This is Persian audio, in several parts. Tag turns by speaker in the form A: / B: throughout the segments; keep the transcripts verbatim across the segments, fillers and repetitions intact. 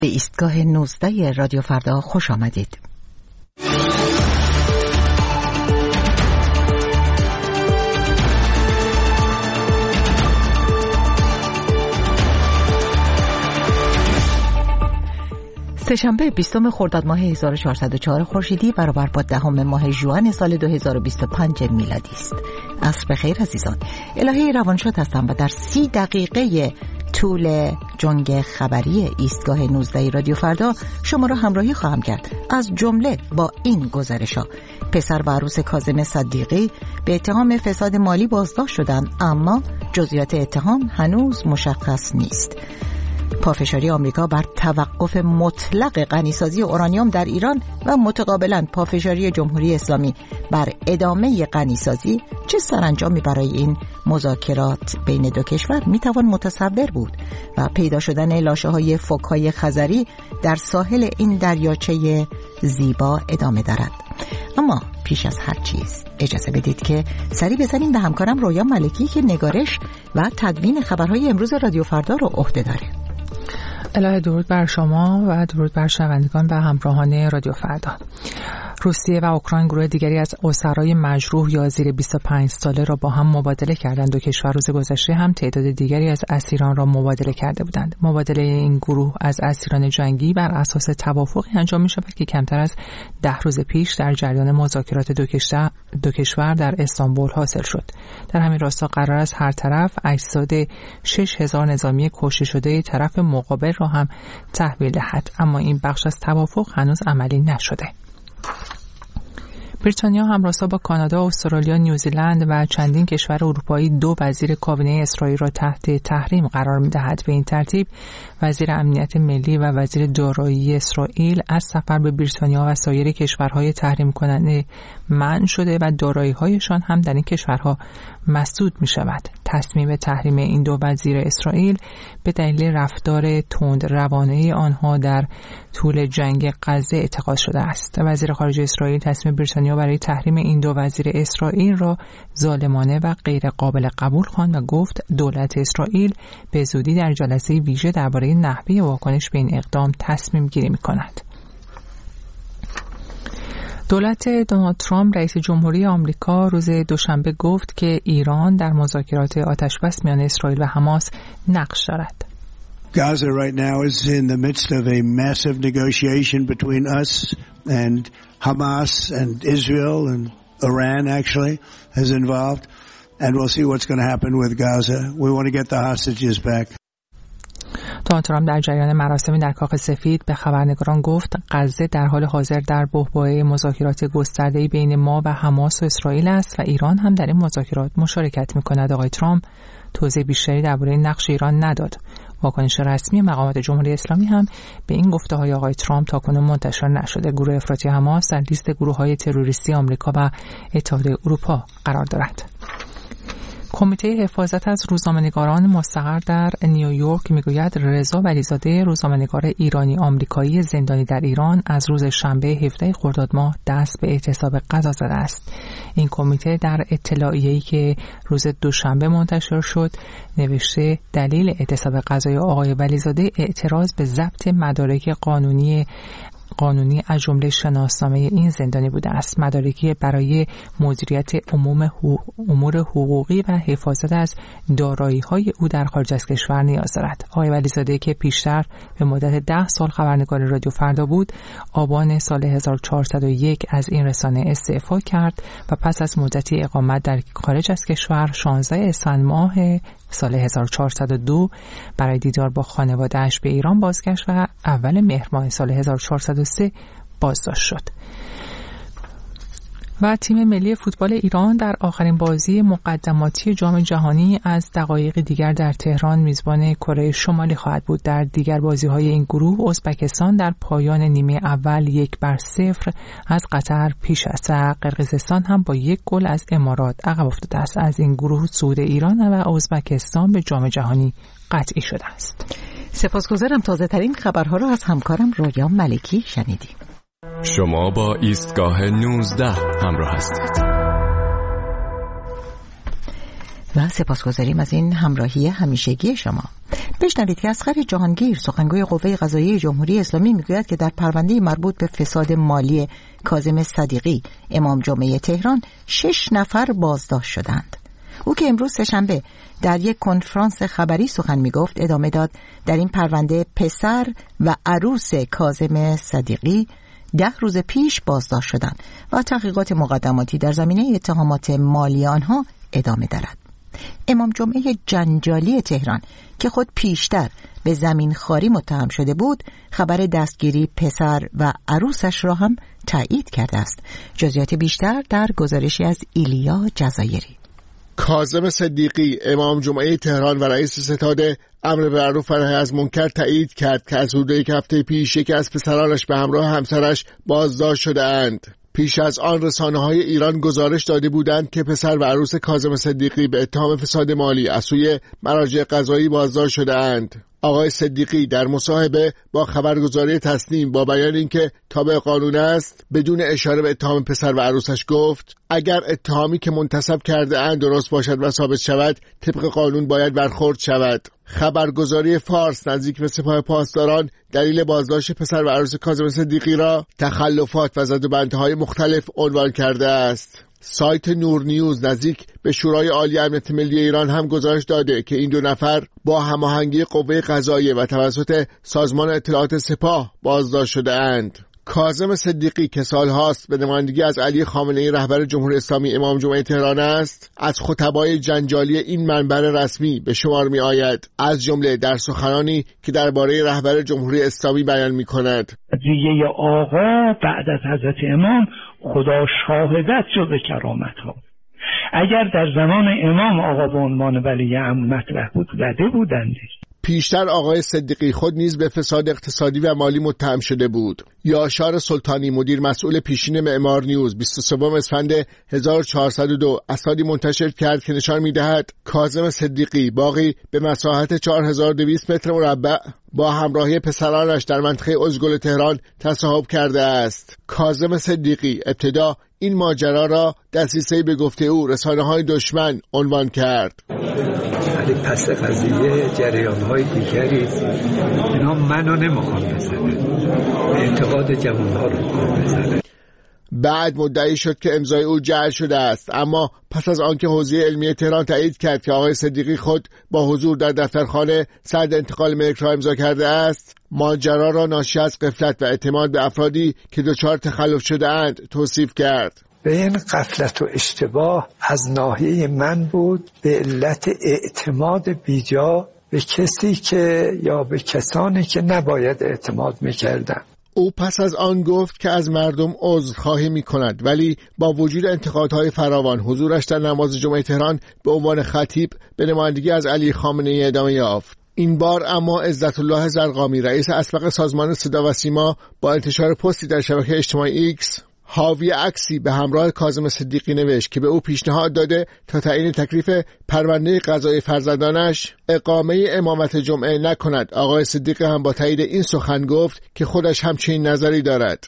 A: به ایستگاه نوزده رادیو فردا خوش آمدید. سه‌شنبه بیستم خرداد ماه هزار و چهارصد و چهار خورشیدی برابر با دهم ماه ژوئن سال دو هزار و بیست و پنج میلادی است. عصر بخیر عزیزان. الهه روانشاد هستم و در سی دقیقه طول جنگ خبری ایستگاه نوزده رادیو فردا شما را همراهی خواهم کرد. از جمله با این گزارش‌ها: پسر و عروس کاظم صدیقی به اتهام فساد مالی بازداشت شدند، اما جزئیات اتهام هنوز مشخص نیست. پافشاری آمریکا بر توقف مطلق غنیسازی اورانیوم در ایران و متقابلاً پافشاری جمهوری اسلامی بر ادامه غنیسازی، چه سرانجامی برای این مذاکرات بین دو کشور میتوان متصور بود و پیدا شدن لاشه‌های فوک‌های خزری در ساحل این دریاچه زیبا ادامه دارد. اما پیش از هر چیز اجازه بدید که سری بزنیم به همکارم رویا ملکی که نگارش و تدوین خبرهای امروز رادیو فردا رو عهده داره.
B: الهه درود بر شما و درود بر شنوندگان و همراهان رادیو فردا. روسیه و اوکراین گروه دیگری از اسرای مجروح یا زیر بیست و پنج ساله را با هم مبادله کردند. دو کشور روز گذشته هم تعداد دیگری از اسیران را مبادله کرده بودند. مبادله این گروه از اسیران جنگی بر اساس توافقی انجام می شود که کمتر از ده روز پیش در جریان مذاکرات دو کشور دو کشور در استانبول حاصل شد. در همین راستا قرار است هر طرف اجساد شش هزار نظامی کشته شده طرف مقابل را هم تحویل دهد، اما این بخش از توافق هنوز عملی نشده. بریتانیا همراستا با کانادا، استرالیا، نیوزیلند و چندین کشور اروپایی دو وزیر کابینه اسرائیل را تحت تحریم قرار می‌دهد. به این ترتیب وزیر امنیت ملی و وزیر دارایی اسرائیل از سفر به بریتانیا و سایر کشورهای تحریم کننده منع شده و دارایی‌هایشان هم در این کشورها مسدود می‌شود. تصمیم تحریم این دو وزیر اسرائیل به دلیل رفتار تند روانه آنها در طول جنگ غزه اتخاذ شده است. وزیر خارجه اسرائیل تصمیم بریتانیا برای تحریم این دو وزیر اسرائیل را ظالمانه و غیر قابل قبول خواند و گفت دولت اسرائیل به زودی در جلسه ویژه درباره نحوه واکنش به این اقدام تصمیم گیری می‌کند. دولت دونالد ترامپ رئیس جمهوری آمریکا روز دوشنبه گفت که ایران در مذاکرات آتشبس میان اسرائیل و حماس نقش دارد.
C: Gaza right now is in the midst of a massive negotiation between us and Hamas and Israel and Iran actually is involved, and we'll see what's going to happen with Gaza. We want to get the hostages back.
B: دونالد ترامپ در جریان مراسمی در کاخ سفید به خبرنگاران گفت غزه در حال حاضر در بحبوحه مذاکرات گسترده‌ای بین ما و حماس و اسرائیل است و ایران هم در این مذاکرات مشارکت می‌کند. آقای ترامپ توضیح بیشتری درباره نقش ایران نداد. واکنش رسمی مقامات جمهوری اسلامی هم به این گفته‌های آقای ترامپ تاکنون منتشر نشده. گروه افراطی حماس در لیست گروه‌های تروریستی آمریکا و اتحادیه اروپا قرار دارد. کمیته حفاظت از روزنامه‌نگاران مستقر در نیویورک میگوید رضا ولیزاده، روزنامه‌نگار ایرانی آمریکایی زندانی در ایران، از روز شنبه هفدهم خرداد ماه دست به اعتصاب غذا زده است. این کمیته در اطلاعیه‌ای که روز دوشنبه منتشر شد نوشته دلیل اعتصاب غذای آقای ولیزاده اعتراض به ضبط مدارک قانونی قانونی از جمله شناسنامه این زندانی بوده است، مدارکی برای مدیریت عموم امور حقوقی و حفاظت از دارایی‌های او در خارج از کشور نیاز دارد. آقای ولیزاده که پیشتر به مدت ده سال خبرنگار رادیو فردا بود، آبان سال هزار و چهارصد و یک از این رسانه استعفا کرد و پس از مدتی اقامت در خارج از کشور شانزدهم اسفند ماه سال هزار و چهارصد و دو برای دیدار با خانواده‌اش به ایران بازگشت و اول مهر ماه سال هزار و چهارصد و سه بازداشت شد. و تیم ملی فوتبال ایران در آخرین بازی مقدماتی جام جهانی از دقایق دیگر در تهران میزبان کره شمالی خواهد بود. در دیگر بازی‌های این گروه ازبکستان در پایان نیمه اول یک بر صفر از قطر پیش است و قرقیزستان هم با یک گل از امارات عقب افتاده است. از این گروه صعود ایران و ازبکستان به جام جهانی قطعی شده است.
A: سپاسگزارم. تازه ترین خبرها را از همکارم رویا ملکی شنیدیم.
D: شما با ایستگاه نوزده همراه هستید.
A: و سپاسگزاریم از این همراهی همیشگی شما. بشنوید که اصغر جهانگیر سخنگوی قوه قضاییه جمهوری اسلامی میگوید که در پرونده مربوط به فساد مالی کاظم صدیقی امام جمعه تهران شش نفر بازداشت شدند. او که امروز سه‌شنبه در یک کنفرانس خبری سخن میگفت ادامه داد در این پرونده پسر و عروس کاظم صدیقی ده روز پیش بازداشت شدند و تحقیقات مقدماتی در زمینه اتهامات مالی آنها ادامه دارد. امام جمعه جنجالی تهران که خود پیشتر به زمین خواری متهم شده بود خبر دستگیری پسر و عروسش را هم تایید کرده است. جزئیات بیشتر در گزارشی از ایلیا جزایری.
D: کاظم صدیقی امام جمعه تهران و رئیس ستاد امر بالمعروف و نهی از منکر تایید کرد که از حدود یک هفته پیش یکی از پسرانش به همراه همسرش بازداشت شده اند. پیش از آن رسانه‌های ایران گزارش داده بودند که پسر و عروس کاظم صدیقی به اتهام فساد مالی از سوی مراجع قضایی بازداشت شده اند. آقای صدیقی در مصاحبه با خبرگزاری تسنیم با بیان اینکه تابع قانون است بدون اشاره به اتهام پسر و عروسش گفت اگر اتهامی که منتسب کرده اند درست باشد و ثابت شود طبق قانون باید برخورد شود. خبرگزاری فارس نزدیک به سپاه پاسداران دلیل بازداشت پسر و عروس کاظم صدیقی را تخلفات و زدوبندهای مختلف عنوان کرده است. سایت نور نیوز نزدیک به شورای عالی امنیت ملی ایران هم گزارش داده که این دو نفر با هماهنگی قوه قضاییه و توسط سازمان اطلاعات سپاه بازداشت شده اند. کاظم صدیقی که سالهاست به نمایندگی از علی خامنه‌ای رهبر جمهوری اسلامی امام جمعه تهران است، از خطبای جنجالی این منبر رسمی به شمار می آید، از جمله در سخنانی که درباره رهبر جمهوری اسلامی بیان می کند.
E: قضیه آقا بعد از حضرت امام خدا شاهدت جز کرامت ها. اگر در زمان امام آقا به عنوان ولی امر مطرح بود زده بودند.
D: پیشتر آقای صدیقی خود نیز به فساد اقتصادی و مالی متهم شده بود. یاشار سلطانی مدیر مسئول پیشین معمار نیوز بیست و سوم اسفند هزار و چهارصد و دو اسنادی منتشر کرد که نشان می‌دهد کاظم صدیقی باغی به مساحت چهار هزار و دویست متر مربع با همراهی پسرانش در منطقه ازگل تهران تصاحب کرده است. کاظم صدیقی ابتدا این ماجرا را دسیسه‌ای به گفته او رسانه‌های دشمن عنوان کرد.
F: ولی پس قضیه جریان‌های دیگری اینا منو نمیخوان بزنن، اعتقاد جوان‌ها رو میخوان بزنن.
D: بعد مدعی شد که امضای او جعل شده است، اما پس از آنکه حوزه علمی تهران تایید کرد که آقای صدیقی خود با حضور در دفترخانه سند انتقال ملک را امضا کرده است، ماجرا را ناشی از غفلت و اعتماد به افرادی که دچار تخلف شده اند توصیف کرد.
F: به این غفلت و اشتباه از ناحیه من بود به علت اعتماد بیجا به کسی که یا به کسانی که نباید اعتماد میکردن.
D: او پس از آن گفت که از مردم عذرخواهی می کند، ولی با وجود انتقادهای فراوان حضورش در نماز جمعه تهران به عنوان خطیب به نمایندگی از علی خامنه‌ای ادامه یافت. این بار اما عزت الله زرقامی رئیس اسبق سازمان صدا و سیما با انتشار پستی در شبکه اجتماعی ایکس حاوی عکسی به همراه کاظم صدیقی نوشت که به او پیشنهاد داده تا تعیین تکلیف پرونده قضایی فرزندانش اقامه امامت جمعه نکند. آقای صدیقی هم با تایید این سخن گفت که خودش همچین نظری دارد.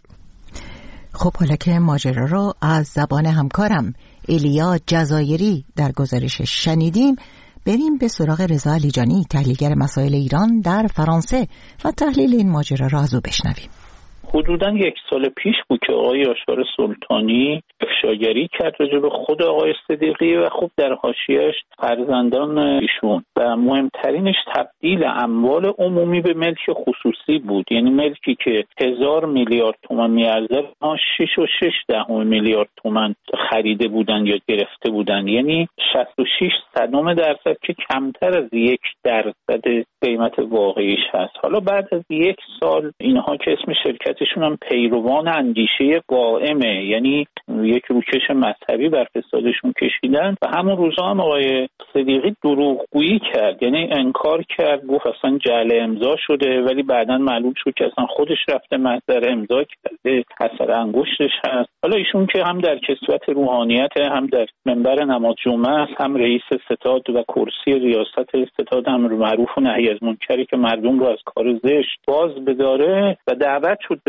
A: خب حالا که ماجرا رو از زبان همکارم ایلیا جزایری در گزارشش شنیدیم، بریم به سراغ رضا علیجانی تحلیلگر مسائل ایران در فرانسه و تحلیل این ماجرا را از او بشنویم.
G: حدوداً یک سال پیش بود که آقای یاشار سلطانی افشاگری کرد راجع به خود آقای صدیقی و خب در حاشیه‌اش فرزندان ایشون و مهمترینش تبدیل اموال عمومی به ملک خصوصی بود. یعنی ملکی که هزار میلیارد تومان میارزه شش و شش دهم میلیارد تومان خریده بودن یا گرفته بودن، یعنی شصت و شش صدم درصد که کمتر از یک درصد قیمت واقعیش هست. حالا بعد از یک سال اینها که اسم شرکتشون هم پیروان اندیشه قائمه، یعنی یک روکش مذهبی بر فسادشون کشیدن و همون روزا هم آقای صدیقی دروغگویی کرد، یعنی انکار کرد، گفت اصلا جعل امضا شده، ولی بعداً معلوم شد که اصلا خودش رفته محضر امضا کرده، اثر انگشتش هست. حالا ایشون که هم در کسوت روحانیت، هم در منبر نماز جمعه است، هم رئیس ستاد و کرسی ریاست ستاد امر معروف و نهی از منکری که مردم رو از کار زشت باز بداره و دعوت شد به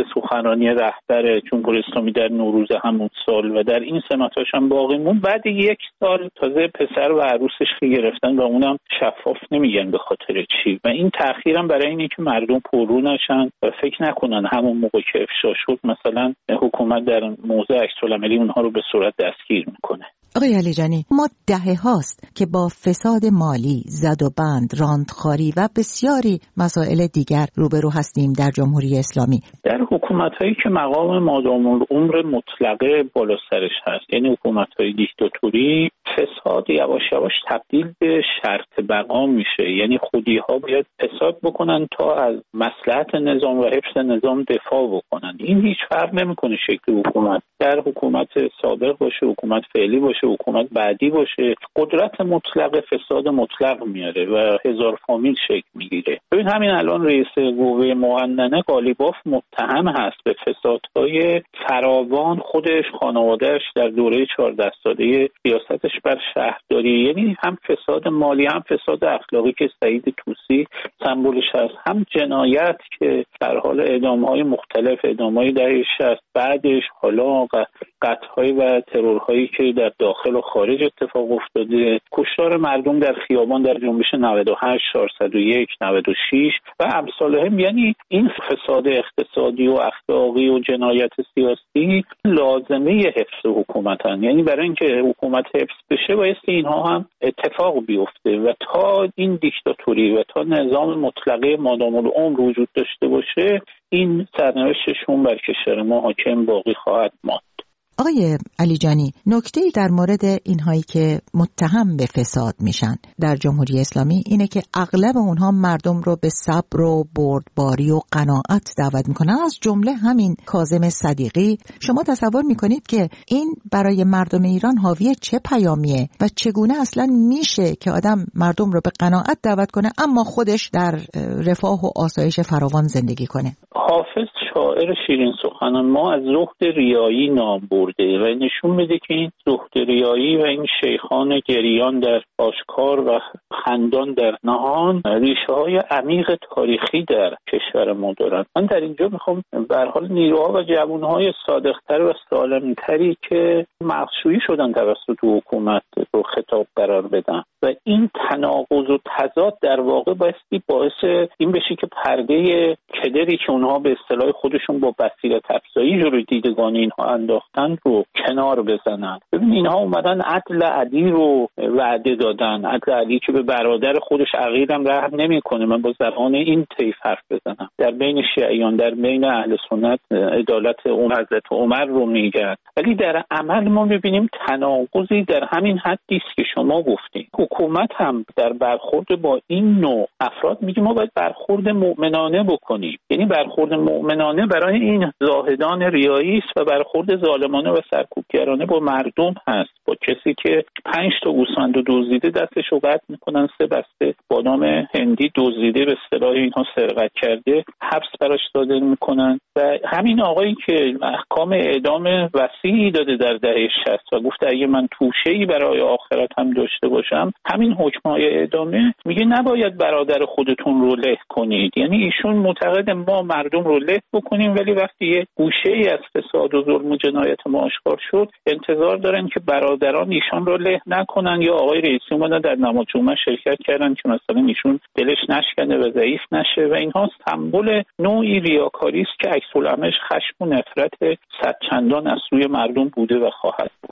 G: سخنرانی رهبر جمهوری اسلامی در نوروز همون سال و در این سمتاش هم باقی موند. بعد یک سال تازه پسر و عروسش که گرفتن و اونم شفاف نمیگن به خاطر چی. و این تأخیر هم برای اینه که مردم پررو نشن و فکر نکنن همون موقع که افشا شد مثلا حکومت در موضع عکس‌العملی اونها رو به صورت دستگیر میکنه.
A: آقای علیجانی، ما دهه هاست که با فساد مالی، زد و بند، راندخواری و بسیاری مسائل دیگر روبرو هستیم در جمهوری اسلامی.
G: در حکومت‌هایی که مقام مادام العمر مطلقه بالا سرش هست، یعنی حکومت‌های دیکتاتوری، فساد یواش یواش تبدیل به شرط بقا میشه. یعنی خودی‌ها باید فساد بکنن تا از مصلحت نظام و حفظ نظام دفاع بکنن. این هیچ فرق نمی‌کنه شکل حکومت، در حکومت سابق باشه، حکومت فعلی باشه، حکومت بعدی باشه، قدرت مطلق فساد مطلق میاره و هزار فامیل شکل میگیره. ببین همین الان رئیس قوه مقننه قالیباف متهم هست به فسادهای فراوان، خودش، خانواده‌اش در دوره چهارده ساله ریاستش بر شهرداری. یعنی هم فساد مالی، هم فساد اخلاقی که سعید طوسی سمبولش هست، هم جنایت که در حال اعدام‌های مختلف، اعدام‌های دهه شصت، بعدش حالا قتل‌های و ترورهایی که در داخل و خارج اتفاق افتاده، کشتار مردم در خیابان در جنبش نود و هشت، چهارصد و یک، نود و شش و امثالهم. یعنی این فساد اقتصادی و اخلاقی و جنایت سیاسی لازمه حفظ حکومتن. یعنی برای اینکه حکومت حفظ بشه باید اینها هم اتفاق بیفته و تا این دیکتاتوری و تا نظام مطلقه مادام العمر وجود داشته باشه، این سرنوشتشون بر کشور ما حاکم باقی خواهد ماند.
A: آقای علیجانی، نکته‌ای در مورد اینهایی که متهم به فساد میشن در جمهوری اسلامی اینه که اغلب اونها مردم رو به صبر و بردباری و قناعت دعوت میکنن، از جمله همین کاظم صدیقی. شما تصور میکنید که این برای مردم ایران حاوی چه پیامیه و چگونه اصلا میشه که آدم مردم رو به قناعت دعوت کنه اما خودش در رفاه و آسایش فراوان زندگی کنه؟
G: حافظ شاعر شیرین سخن ما از زهد ریایی نام برده و نشون میده که این زهد ریایی و این شیخان گریان در آشکار و خندان در نهان ریشه های عمیق تاریخی در کشور ما دارن. من در اینجا میخوام به هر حال نیروها و جوانهای صادقتر و سالمتری که مغزشویی شدن توسط حکومت رو خطاب قرار بدن و این تناقض و تضاد در واقع بایستی باعث این بشه که پرده کدری که اونها به اصطلاح خودشون با بصیرت افزایی جلوی دیدگان اینها انداختن رو کنار بزنن. ببین اینها اومدن عدل عدی رو وعده دادن، عدل عدی که به برادر خودش عقیدم رحم نمیکنه. من با زبان این طیف حرف بزنم، در بین شیعیان، در بین اهل سنت عدالت اون حضرت عمر رو میگن، ولی در عمل ما میبینیم تناقضی در همین حدی است که شما گفتین. حکومت هم در برخورد با این نوع افراد میگه ما باید برخورد مؤمنانه بکنیم، یعنی برخورد مؤمنانه برای این زاهدان ریایی است و برخورد ظالمانه و سرکوبگرانه با مردم هست. با کسی که پنج تا گوسفند دزدیده دستش رو قطع میکنن، سه بسته بادام هندی دزدیده به اصطلاح اینها سرقت کرده حبس براش صادر میکنن و همین آقایی که احکام اعدام وسیعی داده در دهه شصت و گفته اگه من توشه‌ای برای آخرت هم داشته باشم، همین حکمای اعدامه میگه نباید برادر خودتون رو له کنید. یعنی ایشون معتقد ما مردم رو له بکنیم، ولی وقتی یه گوشه‌ای از فساد و ظلم و جنایت ما آشکار شد انتظار دارن که برادران ایشان رو له نکنن. یا آقای رئیسی اومدن در نماز جمعه شرکت کردن که مثلا ایشون دلش نشکنه و ضعیف نشه و اینها سمبل نوعی ریاکاری است که عکس العملش خشم و نفرت صد چندان از سوی مردم بوده و خواهد بود.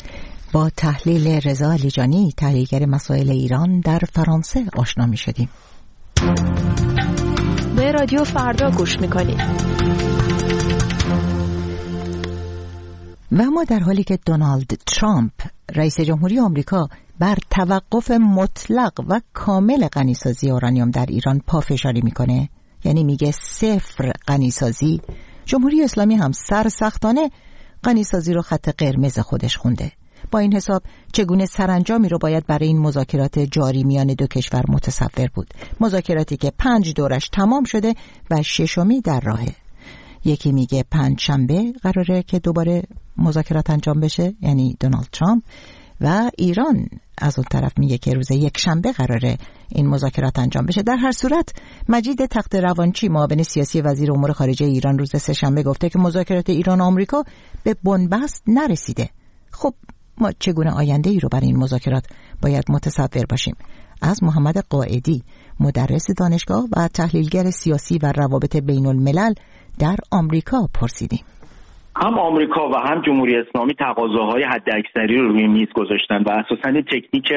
A: با تحلیل رضا علیجانی، تحلیلگر مسائل ایران در فرانسه آشنا می شدیم.
H: به رادیو فردا گوش می کنید.
A: و ما در حالی که دونالد ترامپ رئیس جمهوری آمریکا بر توقف مطلق و کامل غنیسازی اورانیوم در ایران پافشاری میکنه، یعنی میگه صفر غنیسازی، جمهوری اسلامی هم سرسختانه غنیسازی رو خط قرمز خودش خونده. با این حساب چگونه سرانجامی رو باید برای این مذاکرات جاری میان دو کشور متصور بود؟ مذاکراتی که پنج دورش تمام شده و ششمی در راهه. یکی میگه پنج شنبه قراره که دوباره مذاکرات انجام بشه، یعنی دونالد ترامپ، و ایران از اون طرف میگه که روز یک شنبه قراره این مذاکرات انجام بشه. در هر صورت مجید تخت روانچی معاون سیاسی وزیر امور خارجه ایران روز سه‌شنبه گفته که مذاکرات ایران و آمریکا به بنبست نرسیده. خب ما چگونه آینده ای رو برای این مذاکرات باید متصور باشیم؟ از محمد قائدی مدرس دانشگاه و تحلیلگر سیاسی و روابط بین الملل در آمریکا پرسیدیم.
I: هم آمریکا و هم جمهوری اسلامی تقاضاهای حداکثری رو روی میز گذاشتن و اساساً تکنیک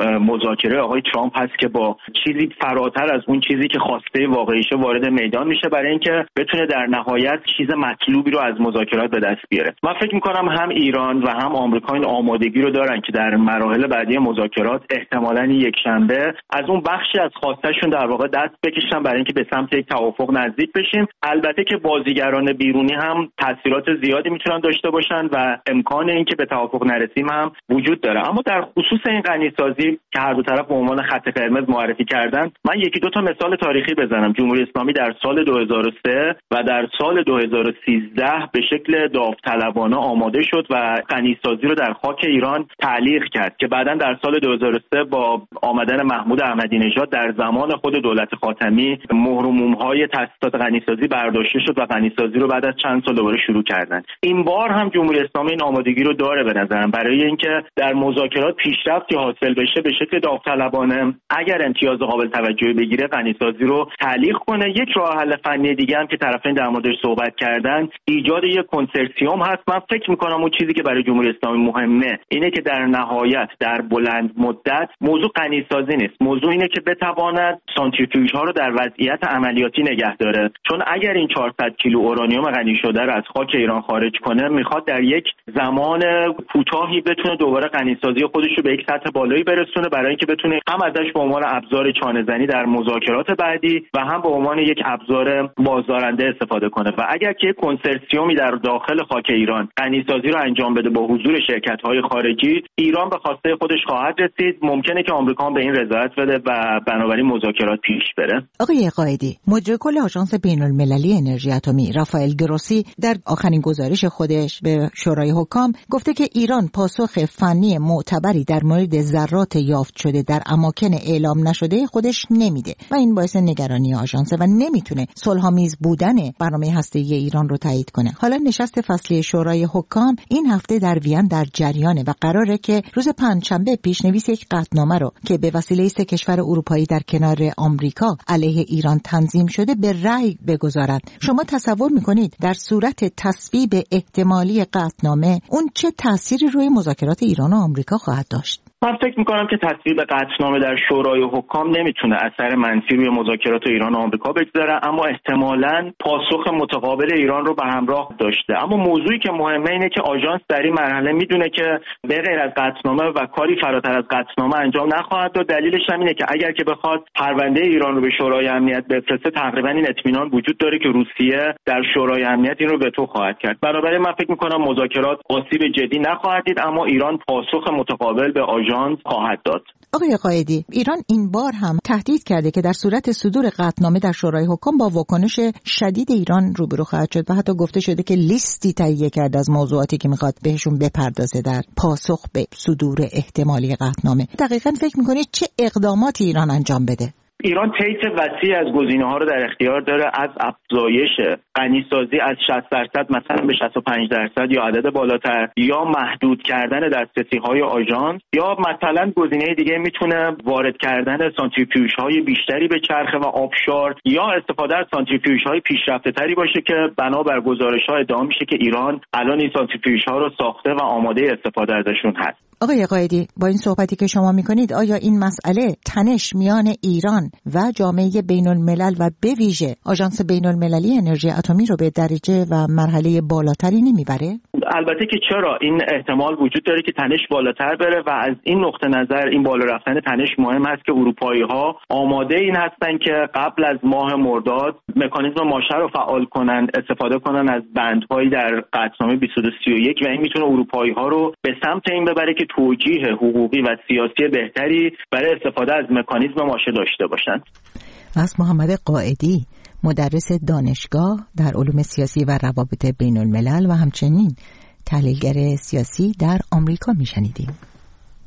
I: مذاکره آقای ترامپ هست که با چیزی فراتر از اون چیزی که خواسته واقعیشه وارد میدان میشه برای اینکه بتونه در نهایت چیز مطلوبی رو از مذاکرات به دست بیاره. من فکر میکنم هم ایران و هم آمریکا این آمادگی رو دارن که در مراحل بعدی مذاکرات احتمالاً یک شنبه از اون بخشی از خواستهشون در واقع دست بکشن برای اینکه به سمت یک توافق نزدیک بشیم. البته که بازیگران بیرونی هم تاثیرات زیادی میتونن داشته باشن و امکان اینکه به توافق نرسیم هم وجود داره. اما در خصوص این غنیسازی که هر دو طرف به عنوان خط قرمز معرفی کردن، من یکی دو تا مثال تاریخی بزنم. جمهوری اسلامی در سال دو هزار و سه و در سال دو هزار و سیزده به شکل داوطلبانه آماده شد و غنیسازی رو در خاک ایران تعلیق کرد که بعداً در سال دو هزار و سه با آمدن محمود احمدی نژاد در زمان خود دولت خاتمی مهر و موم‌های تأسیسات غنیسازی برداشته شد و غنیسازی رو بعد از چند سال دوباره شروع کردن. این بار هم جمهوری اسلامی این آمادگی رو داره به نظرم برای اینکه در مذاکرات پیشرفتی حاصل بشه به شکل داوطلبانه اگر امتیاز قابل توجهی بگیره غنیسازی رو تعلیق کنه. یک راه حل فنی دیگه هم که طرفین در موردش صحبت کردن ایجاد یک کنسرسیوم هست. من فکر می‌کنم اون چیزی که برای جمهوری اسلامی مهمه اینه که در نهایت در بلند مدت موضوع غنیسازی نیست، موضوع اینه که بتواند سانتریفیوژها رو در وضعیت عملیاتی نگه داره، چون اگر این چهارصد کیلو اورانیوم غنی شده رو از خاک ایران خارج کنه میخواد در یک زمان کوتاهی بتونه دوباره غنیسازی خودش رو به یک سطح بالایی برسونه برای اینکه بتونه هم ازش به عنوان ابزار چانه‌زنی در مذاکرات بعدی و هم به عنوان یک ابزار بازدارنده استفاده کنه. و اگر که کنسرسیومی در داخل خاک ایران غنیسازی رو انجام بده با حضور شرکت‌های خارجی، ایران به خواسته خودش خواهد رسید. ممکنه که آمریکا به این رضایت بده و بنابراین مذاکرات پیش بره.
A: آقای قائدی، مدیر کل آژانس بین‌المللی انرژی اتمی رافائل گروسی در آخرین گزارش خودش به شورای حکام گفته که ایران پاسخ فنی معتبری در مورد ذرات یافت شده در اماکن اعلام نشده خودش نمیده و این باعث نگرانی آژانس و نمیتونه صلح‌آمیز بودن برنامه هسته‌ای ایران رو تایید کنه. حالا نشست فصلی شورای حکام این هفته در وین در جریانه و قراره که روز پنجشنبه پیشنویس یک قطعنامه رو که به وسیله سه کشور اروپایی در کنار آمریکا علیه ایران تنظیم شده به رأی بگذارند. شما تصور میکنید در صورت تصویب احتمالی قطعنامه اون چه تأثیری روی مذاکرات ایران و آمریکا خواهد داشت؟
I: من فکر میکنم که تصویب قطعنامه در شورای حکام نمیتونه اثر منفی روی مذاکرات ایران و آمریکا بگذاره، اما احتمالاً پاسخ متقابل ایران رو به همراه داشته. اما موضوعی که مهمه اینه که آژانس در این مرحله میدونه که به غیر از قطعنامه و کاری فراتر از قطعنامه انجام نخواهد داد. دلیلش هم اینه که اگر که بخواد پرونده ایران رو به شورای امنیت بفرسته تقریبا این اطمینان وجود داره که روسیه در شورای امنیت این رو وتو خواهد کرد. بنابراین من فکر میکنم مذاکرات آسیب جدی نخواهد دید، اما ایران پاسخ متقابل به خواهد داد.
A: آقای قائدی، ایران این بار هم تهدید کرده که در صورت صدور قطعنامه در شورای حکام با واکنش شدید ایران روبرو خواهد شد و حتی گفته شده که لیستی تهیه کرده از موضوعاتی که میخواد بهشون بپردازه در پاسخ به صدور احتمالی قطعنامه. دقیقاً فکر میکنید چه اقداماتی ایران انجام بده؟
I: ایران طیف وسیع از گزینه‌ها رو در اختیار داره، از افزایش غنیسازی از شصت درصد مثلا به شصت و پنج درصد یا عدد بالاتر، یا محدود کردن دسترسی‌های آژانس، یا مثلا گزینه دیگه میتونه وارد کردن سانتریفیوژهای بیشتری به چرخه و آبشار، یا استفاده از سانتریفیوژهای پیشرفته‌تری باشه که بنابر گزارش‌ها ادعا میشه که ایران الان این سانتریفیوژها رو ساخته و آماده استفاده ازشون هست.
A: آقای قائدی، با این صحبتی که شما میکنید آیا این مسئله تنش میان ایران و جامعه بین الملل و به ویژه آژانس بین المللی انرژی اتمی رو به درجه و مرحله بالاتری نمیبره؟
I: البته که چرا، این احتمال وجود داره که تنش بالاتر بره و از این نقطه نظر این بالا رفتن تنش مهم است که اروپایی‌ها آماده این هستن که قبل از ماه مرداد مکانیزم ماشه رو فعال کنن، استفاده کنن از بندهایی در قطعنامه بیست و دو سی و یک و این میتونه اروپایی‌ها رو به سمت این ببره که توجیه حقوقی و سیاسی بهتری برای استفاده از مکانیزم ماشه داشته باشند.
A: از محمد قائدی، مدرس دانشگاه در علوم سیاسی و روابط بین الملل و همچنین تحلیلگر سیاسی در آمریکا میشنیدیم.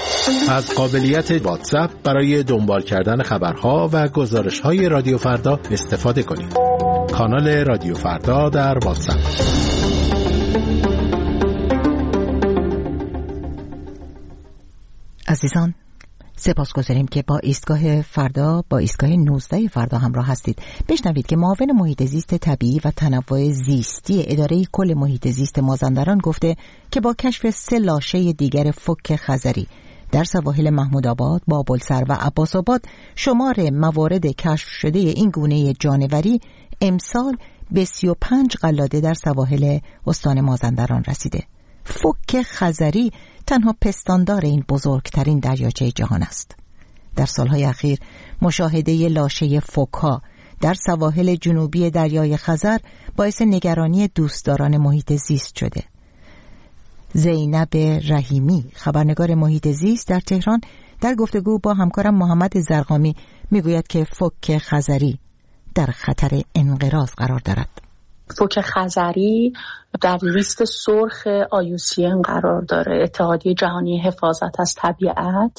J: از قابلیت واتساپ برای دنبال کردن خبرها و گزارش‌های رادیو فردا استفاده کنید. کانال رادیو فردا در واتساپ.
A: عزیزان، سپاسگزاریم که با ایستگاه فردا با ایستگاه نوزده فردا همراه هستید. بشنوید که معاون محیط زیست طبیعی و تنوع زیستی اداره کل محیط زیست مازندران گفته که با کشف سه لاشه دیگر فوک خزری در سواحل محمودآباد، بابلسر و عباس‌آباد شمار موارد کشف شده این گونه جانوری امسال به سی و پنج قلاده در سواحل استان مازندران رسیده. فوک خزری تنها پستاندار این بزرگترین دریاچه جهان است. در سالهای اخیر مشاهده لاشه فوک‌ها در سواحل جنوبی دریای خزر باعث نگرانی دوستداران محیط زیست شده. زینب رحیمی، خبرنگار محیط زیست در تهران، در گفتگو با همکارم محمد زرقامی میگوید که فوک خزری در خطر انقراض قرار دارد.
K: فوک خزری در لیست سرخ آی یو سی ان قرار داره، اتحادیه جهانی حفاظت از طبیعت،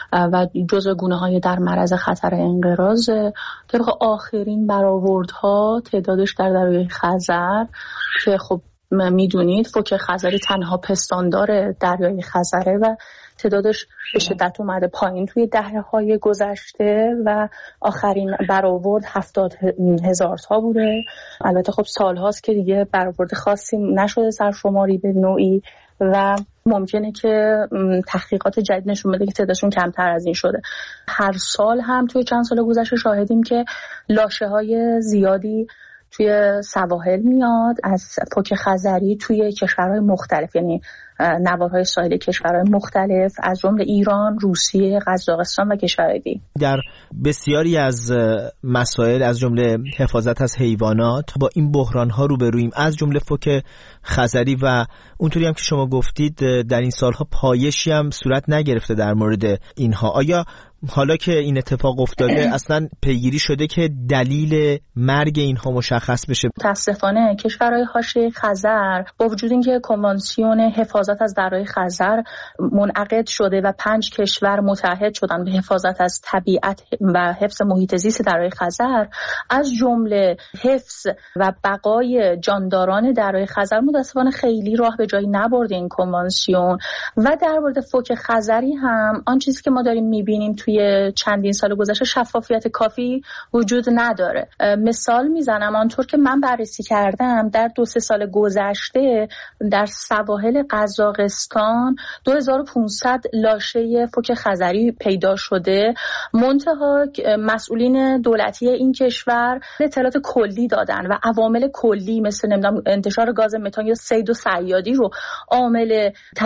K: و جزو گونه‌های در معرض خطر انقراض. طبق آخرین برآوردها تعدادش در دریای خزر که خب میدونید فوک خزری تنها پستاندار دریای خزره و تعدادش به شدت اومده پایین توی دهه‌های گذشته و آخرین برآورد هفتاد هزار تا بوده. البته خب سالهاست که دیگه برآورد خاصی نشده سرشماری به نوعی و ممکنه که تحقیقات جدید نشون بده که تعدادشون کمتر از این شده. هر سال هم توی چند سال گذشته شاهدیم که لاشه‌های زیادی توی سواحل میاد از فوک خزری توی کشورهای مختلف، یعنی نوارهای ساحلی کشورهای مختلف از جمله ایران، روسیه، قزاقستان و کشورهای دیگه.
L: در بسیاری از مسائل از جمله حفاظت از حیوانات با این بحران‌ها روبرویم، از جمله فوک خزری، و اونطوری هم که شما گفتید در این سالها پایشی هم صورت نگرفته در مورد اینها. آیا حالا که این اتفاق افتاده اصلا پیگیری شده که دلیل مرگ اینها مشخص بشه؟
K: متاسفانه کشورهای حاشیه خزر با وجود اینکه کنوانسیون حفاظت از دریای خزر منعقد شده و پنج کشور متحد شدن به حفاظت از طبیعت و حفظ محیط زیست دریای خزر، از جمله حفظ و بقای جانداران دریای خزر متاسفانه خیلی راه به جایی نبرده این کنوانسیون. و در مورد فوک خزری هم آن چیزی که ما داریم میبینیم توی چندین سال گذشته شفافیت کافی وجود نداره. مثال میزنم، آنطور که من بررسی کردم در دو سه سال گذشته در سواحل قزاقستان دو هزار و پانصد لاشه فوک خزری پیدا شده. منتها مسئولین دولتی این کشور اطلاعات کلی دادن و عوامل کلی مثل نمیدونم انتشار گاز متان یا صید و صیادی رو عامل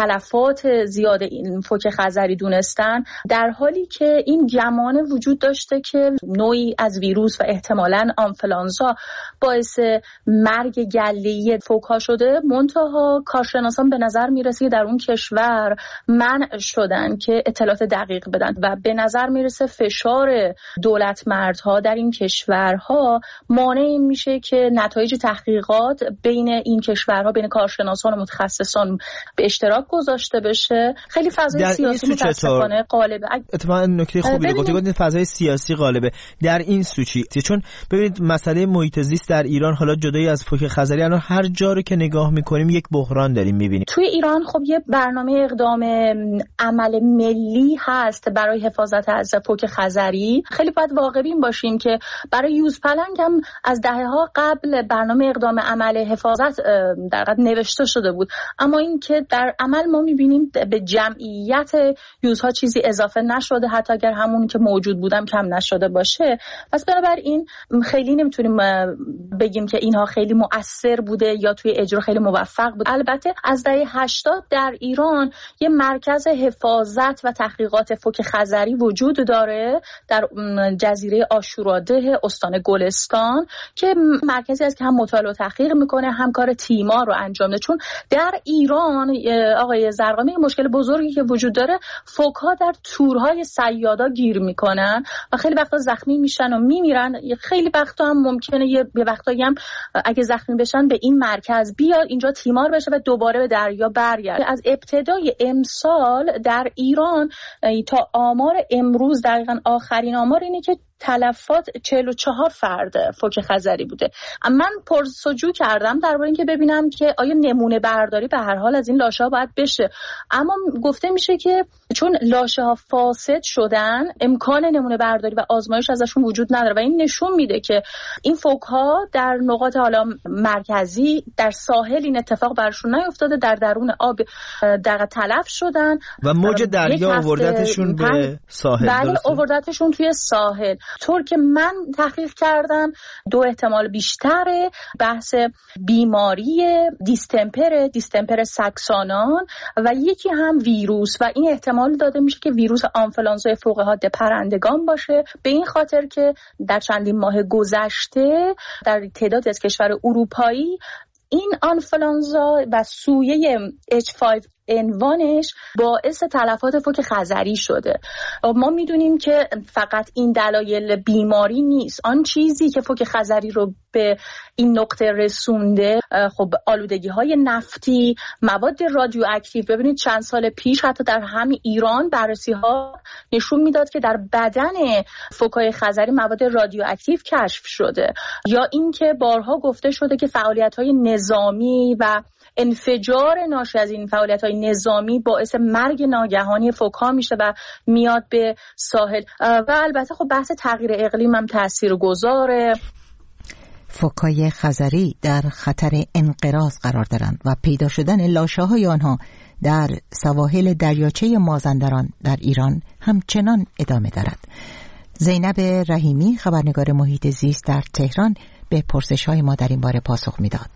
K: تلفات زیاد این فوک خزری دونستن، در حالی که این گمان وجود داشته که نوعی از ویروس و احتمالاً آنفلانزا باعث مرگ گله‌ای فوک‌ها شده. منتها کارشناسان به نظر میرسه در اون کشور منع شدن که اطلاعات دقیق بدن و به نظر میرسه فشار دولت مردها در این کشورها مانع این میشه که نتایج تحقیقات بین این کشورها، بین کارشناسان و متخصصان به اشتراک گذاشته بشه. خیلی فضای سیاسی متاسفانه غالبه.
L: اتفاقا نکته خوبی گفتی، گفتید فضای سیاسی غالبه در این سوچی، چون ببینید مسئله محیط زیست در ایران حالا جدای از فوک خزری الان هر جا رو که نگاه میکنیم یک بحران داریم میبینیم.
K: توی ایران خب یه برنامه اقدام عمل ملی هست برای حفاظت از فوک خزری. خیلی باید واقع‌بین باشیم که برای یوز پلنگ هم از دهه‌ها قبل برنامه اقدام عمل حفاظت در واقع نوشته شده بود، اما این که در عمل ما میبینیم به جمعیت یوزها چیزی اضافه نشده، حتی اگر همون که موجود بودم کم نشده باشه. پس بنابراین خیلی نمیتونیم بگیم که اینها خیلی مؤثر بوده یا توی اجرا خیلی موفق بود. البته از دهه هشتاد در ایران یه مرکز حفاظت و تحقیقات فوک خزری وجود داره در جزیره عاشوراده استان گلستان که مرکزی است که هم مطالعه و تحقیق میکنه هم کار تیما رو انجام میده. چون در ایران آقای زرقامی مشکل بزرگی که وجود داره، فوک‌ها در تورهای سیاحتی فریادا گیر میکنن و خیلی وقتا زخمی میشن و میمیرن. خیلی وقتا هم ممکنه یه وقتایی هم اگه زخمی بشن به این مرکز بیاد اینجا تیمار بشه و دوباره به دریا برگرده. از ابتدای امسال در ایران تا آمار امروز دقیقاً آخرین آمار اینه که تلفات چهل و چهار فرد فوک خزری بوده. من پرسجو کردم درباره اینکه ببینم که آیا نمونه برداری به هر حال از این لاشه ها باید بشه، اما گفته میشه که چون لاشه ها فاسد شدن امکان نمونه برداری و آزمایش ازشون وجود نداره و این نشون میده که این فوک ها در نقاط حالا مرکزی در ساحل این اتفاق برشون نیفتاده، در درون آب در تلف شدن
L: و موج دریا آوردتشون به ساحل.
K: بله آوردتشون توی ساحل. طور که من تحقیق کردم دو احتمال بیشتره، بحث بیماری دیستمپر دیستمپر ساکسانان و یکی هم ویروس و این احتمال داده میشه که ویروس آنفلانزای فوق حاد پرندگان باشه، به این خاطر که در چندین ماه گذشته در تعدادی از کشور اروپایی این آنفلانزا و سویه اچ فایو ان وانش باعث تلفات فوک خزری شده. ما میدونیم که فقط این دلایل بیماری نیست. آن چیزی که فوک خزری رو به این نقطه رسونده خب آلودگی های نفتی، مواد رادیواکتیو. ببینید چند سال پیش حتی در همین ایران بررسی ها نشون میداد که در بدن فوکای خزری مواد رادیواکتیو کشف شده، یا اینکه بارها گفته شده که فعالیت های نظامی و انفجار ناشی از این فعالیت‌های نظامی باعث مرگ ناگهانی فوک‌ها میشه و میاد به ساحل. و البته خب بحث تغییر اقلیم هم تاثیرگذاره.
A: فوک‌های خزری در خطر انقراض قرار دارند و پیدا شدن لاشه‌های آنها در سواحل دریاچه مازندران در ایران همچنان ادامه دارد. زینب رحیمی خبرنگار محیط زیست در تهران به پرسش‌های ما در این باره پاسخ میداد.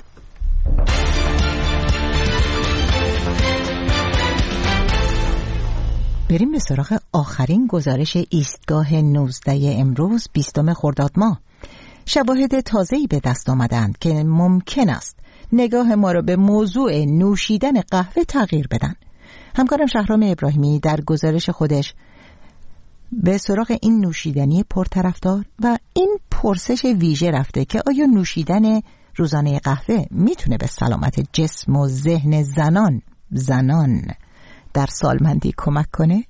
A: بریم به سراغ آخرین گزارش ایستگاه نوزده امروز بیستم خرداد ماه. شواهد تازه‌ای به دست آمدند که ممکن است نگاه ما را به موضوع نوشیدن قهوه تغییر بدن. همکارم شهرام ابراهیمی در گزارش خودش به سراغ این نوشیدنی پرطرفدار و این پرسش ویژه رفته که آیا نوشیدن روزانه قهوه میتونه به سلامت جسم و ذهن زنان زنان در سالمندی کمک کنه؟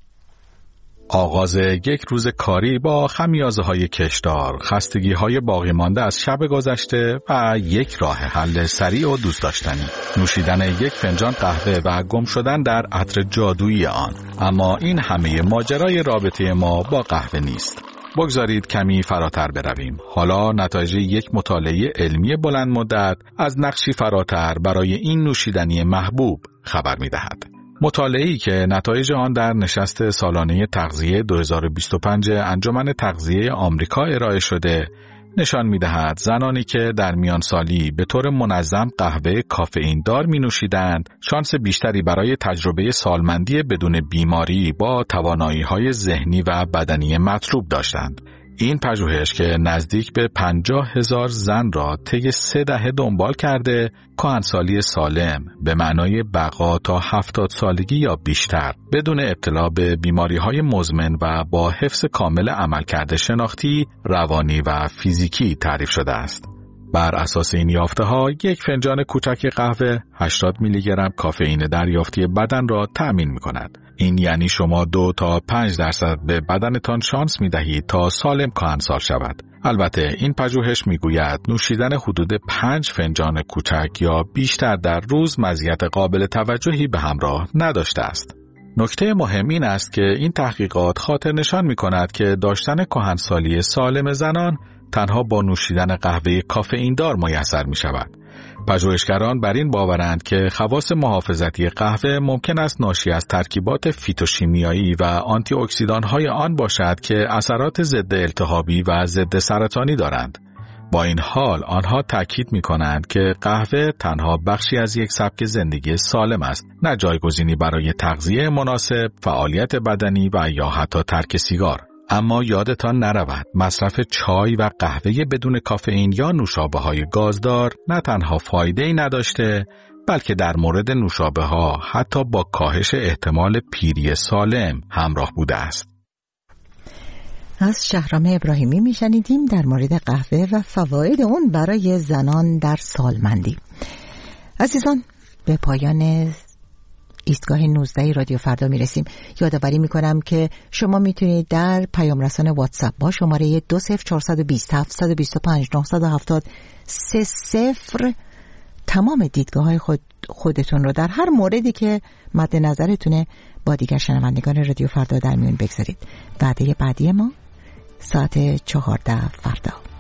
M: آغاز یک روز کاری با خمیازه‌های کشدار، خستگی‌های باقی مانده از شب گذشته و یک راه حل سریع و دوست داشتنی، نوشیدن یک فنجان قهوه و گم شدن در عطر جادویی آن. اما این همه ماجرای رابطه ما با قهوه نیست. بگذارید کمی فراتر برویم. حالا نتایج یک مطالعه علمی بلند مدت از نقشی فراتر برای این نوشیدنی محبوب خبر می‌دهد. مطالعه‌ای که نتایج آن در نشست سالانه تغذیه دو هزار و بیست و پنج انجمن تغذیه آمریکا ارائه شده نشان می‌دهد زنانی که در میان سالی به طور منظم قهوه کافئین دار می‌نوشیدند شانس بیشتری برای تجربه سالمندی بدون بیماری با توانایی‌های ذهنی و بدنی مطلوب داشتند. این پژوهش که نزدیک به پنجاه هزار زن را طی سه دهه دنبال کرده، کهنسالی سالم به معنای بقا تا هفتاد سالگی یا بیشتر بدون ابتلا به بیماری‌های مزمن و با حفظ کامل عملکرد شناختی، روانی و فیزیکی تعریف شده است. بر اساس این یافته‌ها یک فنجان کوچک قهوه هشتاد میلی گرم کافئین دریافتی بدن را تأمین می‌کند. این یعنی شما دو تا پنج درصد به بدنتان شانس می‌دهید تا سالم کهنسال شود. البته این پژوهش می‌گوید نوشیدن حدود پنج فنجان کوچک یا بیشتر در روز مزیت قابل توجهی به همراه نداشته است. نکته مهم این است که این تحقیقات خاطر نشان می‌کند که داشتن کهنسالی سالم زنان تنها با نوشیدن قهوه کافئین دار میسر می شود. پژوهشگران بر این باورند که خواص محافظتی قهوه ممکن است ناشی از ترکیبات فیتوشیمیایی و آنتی اکسیدان‌های آن باشد که اثرات ضد التهابی و ضد سرطانی دارند. با این حال آنها تاکید می کنند که قهوه تنها بخشی از یک سبک زندگی سالم است، نه جایگزینی برای تغذیه مناسب، فعالیت بدنی و یا حتی ترک سیگار. اما یادتان نرود مصرف چای و قهوه بدون کافئین یا نوشابه‌های گازدار نه تنها فایده‌ای نداشته، بلکه در مورد نوشابه‌ها حتی با کاهش احتمال پیری سالم همراه بوده است.
A: از شهرام ابراهیمی میشنیدیم در مورد قهوه و فواید اون برای زنان در سالمندی. عزیزان، به پایان ایستگاه نوزده رادیو فردا میرسیم. یادآوری میکنم که شما میتونید در پیام رسان واتساپ با شماره دو صفر چهار دو صفر هفت دو پنج نه هفت صفر سه صفر تمام دیدگاه های خود خودتون رو در هر موردی که مد نظرتونه با دیگر شنوندگان رادیو فردا در میون بگذارید. وعده بعدی ما ساعت چهارده فردا.